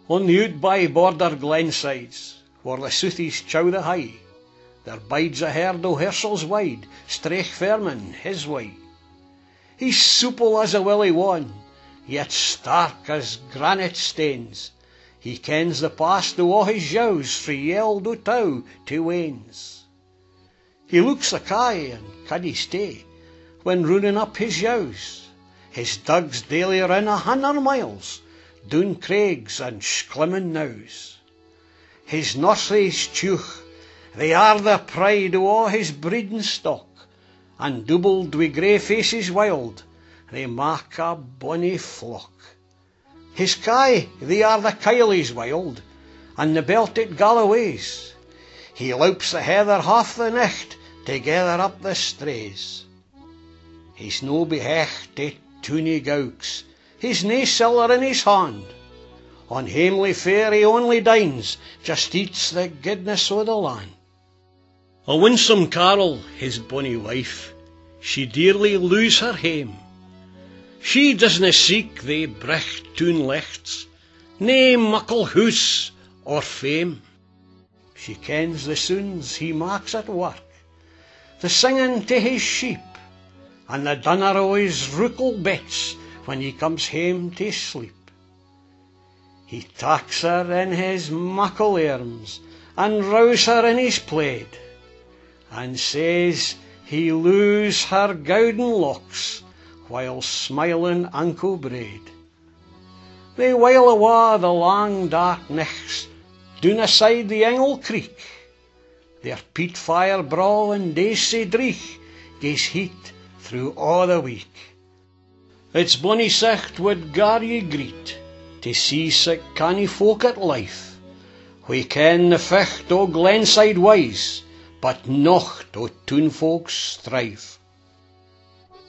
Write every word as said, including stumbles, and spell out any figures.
On the out-by border glensides, where the southies chow the high, there bides a herd o' hirsels wide, straich vermin his way. He's supple as a willy wan, yet stark as granite stains. He kens the past o' a' his yows, frae yeld o' tow to wains. He looks the kye, and can he stay, when running up his yows. His dugs daily run a hundred miles, doon craigs and schlimmin knows. His nurseries cheuch, they are the pride o' a' his breeding stock, and doubled wi' grey faces wild, they mak a bonny flock. His kye, they are the Kylies wild, and the belted Galloways. He loups the heather half the nicht, to gather up the strays. He's no behecht to toony gowks, he's nae siller in his hand. On hamely fare he only dines, just eats the goodness o' the land. A winsome Carol, his bonny wife, she dearly lose her hame. She doesna seek they brecht toon lichts, nae muckle hoose or fame. She kens the sounds he maks at work, the singing to his sheep, and the dunner o' his rookle bits when he comes hame to sleep. He taks her in his muckle arms, and rows her in his plaid, and says he loos her gowden locks, while smiling unco braid. They wail awa the lang dark nichts, doon aside the Engle Creek. Their peat fire braw and days sae dreich, gaes heat through a' the week. It's bonny sicht would gar ye greet, to see sic canny folk at life, who ken the ficht o' glenside ways, but nocht o' toon folk's strife.